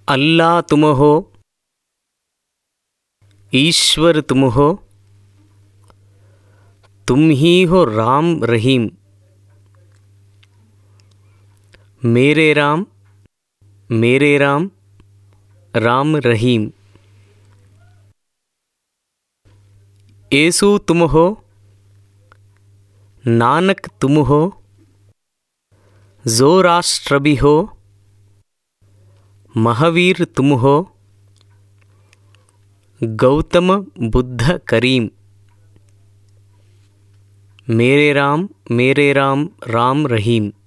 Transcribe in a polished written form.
अल्लाह तुम हो, ईश्वर तुम हो, तुम ही हो राम रहीम। मेरे राम राम रहीम। येसु तुम हो, नानक तुम हो, ज़ोराष्ट्र भी हो, महावीर तुम हो, गौतम बुद्ध करीम। मेरे राम राम रहीम।